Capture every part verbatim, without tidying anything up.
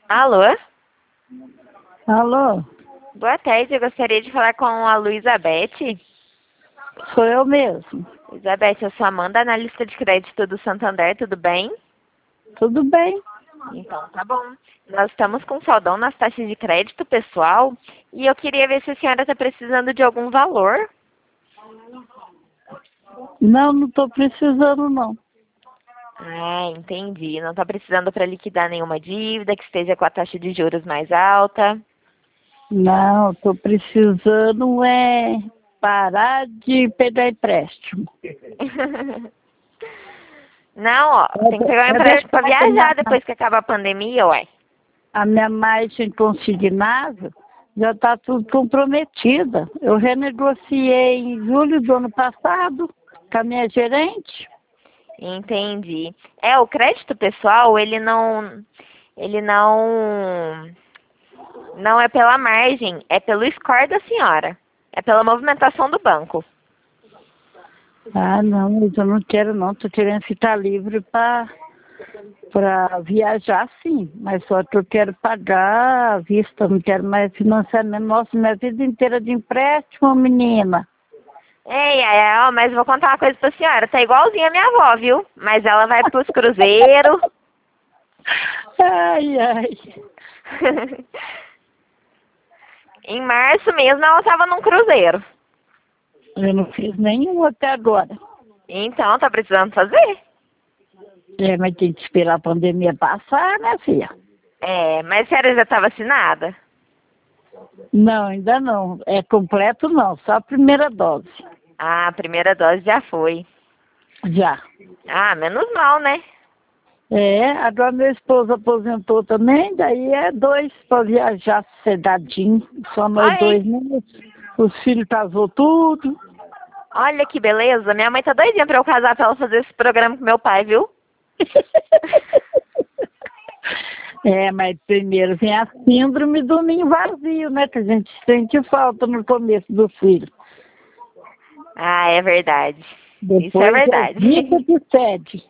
Alô? Alô, Boa tarde, eu gostaria de falar com a Luizabete. sou eu mesmo. Luizabete, eu sou Amanda, analista de crédito do Santander, tudo bem? Tudo bem? Então, tá bom. Nós estamos com saldão nas taxas de crédito pessoal e eu queria ver se a senhora está precisando de algum valor. Não, não estou precisando não. Ah, entendi. Não está precisando para liquidar nenhuma dívida que esteja com a taxa de juros mais alta. Não, estou precisando é parar de pegar empréstimo. Não, ó, tem que pegar um É empréstimo para verdade, a minha, viajar depois que acabar a pandemia, ué. a minha margem consignável já está tudo comprometida. Eu renegociei em julho do ano passado com a minha gerente. Entendi. É, o crédito pessoal, ele não, ele não, não é pela margem, é pelo score da senhora. É pela movimentação do banco. Ah, não, mas eu não quero não, estou querendo ficar livre para para viajar sim, mas só que eu quero pagar à vista, não quero mais financiamento. Nossa, minha vida inteira de empréstimo, menina. Ei, ai, ai, ó, mas vou contar uma coisa pra senhora, tá igualzinha a minha avó, viu? Mas ela vai pros cruzeiros. Ai, ai. Em março mesmo ela tava num cruzeiro. Eu não fiz nenhum até agora. Então, tá precisando fazer. É, mas tem que esperar a pandemia passar, né, filha? É, mas a senhora já tá vacinada? Não, ainda não. É completo não, só a primeira dose. Ah, a primeira dose já foi. Já. Ah, menos mal, né? É, agora meu esposo aposentou também, daí é dois para viajar sossegadinho. Só nós Ai, dois, né? Os filhos casou tudo. olha que beleza. Minha mãe tá doidinha pra eu casar pra ela fazer esse programa com meu pai, viu? É, mas primeiro vem a síndrome do ninho vazio, né? Que a gente sente falta no começo do filho. Ah, é verdade. Isso é Depois é verdade. vida que cede.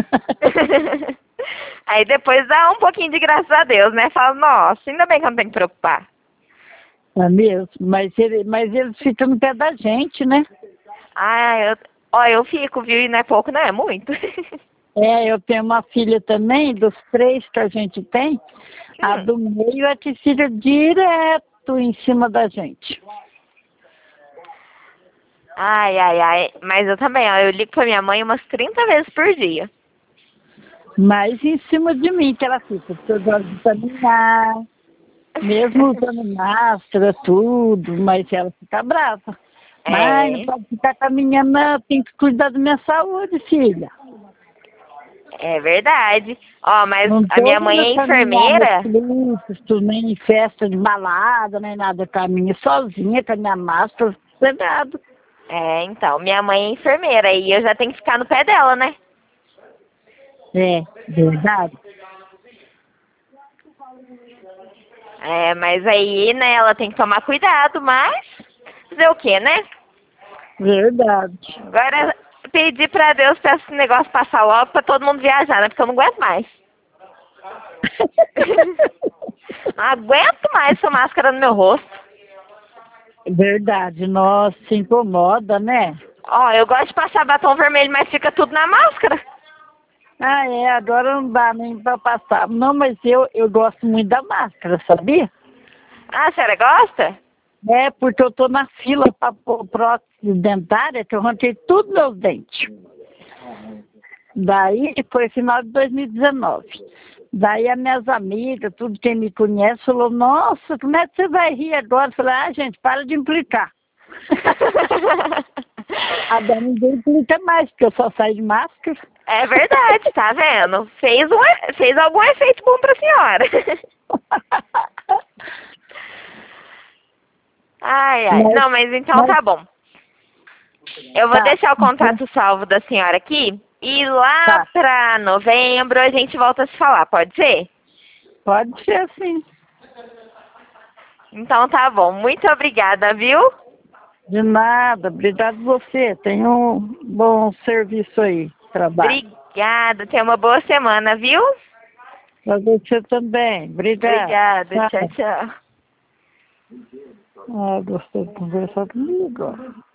Aí depois dá um pouquinho de graças a Deus, né? Fala, nossa, ainda bem que eu não tenho que preocupar. É mesmo? Mas, ele, mas eles ficam no pé da gente, né? Ah, eu, ó, eu fico, viu? E não é pouco, não é muito. É, eu tenho uma filha também, dos três que a gente tem, a Hum. do meio é que fica direto em cima da gente. Ai, ai, ai. Mas eu também, ó. Eu ligo pra minha mãe umas trinta vezes por dia. Mas em cima de mim que ela fica, porque eu gosto de caminhar, mesmo usando máscara, tudo, mas ela fica brava. Mãe, não É, pode ficar caminhando, não, tem que cuidar da minha saúde, filha. é verdade. Ó, mas Não a estou minha mãe indo é caminhar nos enfermeira. clubes, nem em festa de balada, nem nada. Caminho sozinha, com a minha máscara, sossegado. É, então, minha mãe é enfermeira e eu já tenho que ficar no pé dela, né? É, verdade. É, mas aí, né, ela tem que tomar cuidado, mas fazer o quê, né? Verdade. Agora pedir pra Deus pra esse negócio passar logo pra todo mundo viajar, né? Porque eu não aguento mais. Não aguento mais essa máscara no meu rosto. Verdade. Nossa, se incomoda, né? Ó, eu gosto de passar batom vermelho, mas fica tudo na máscara. Ah, é, agora não dá nem pra passar. Não, mas eu, eu gosto muito da máscara, sabia? Ah, a senhora gosta? É, porque eu tô na fila para pôr prótese dentária, que eu arranquei tudo meus dentes. Daí foi final de dois mil e dezenove. Daí as minhas amigas, tudo quem me conhece, falou, nossa, como é que você vai rir agora? Eu falei, ah, gente, para de implicar. Agora ninguém implica mais, porque eu só saio de máscara. É verdade, tá vendo? Fez, um, e- fez algum efeito bom pra senhora. Ai, ai. Mas, Não, mas então mas tá bom. Eu vou tá, deixar o então, contato salvo da senhora aqui e lá tá, pra novembro a gente volta a se falar, pode ser? pode ser assim. Então tá bom. Muito obrigada, viu? De nada, obrigado você. Tenha um bom serviço aí, trabalho. Obrigada. Tenha uma boa semana, viu? Pra você também. Obrigada. Obrigada. Tchau, tchau. Ah, gostou de conversar comigo.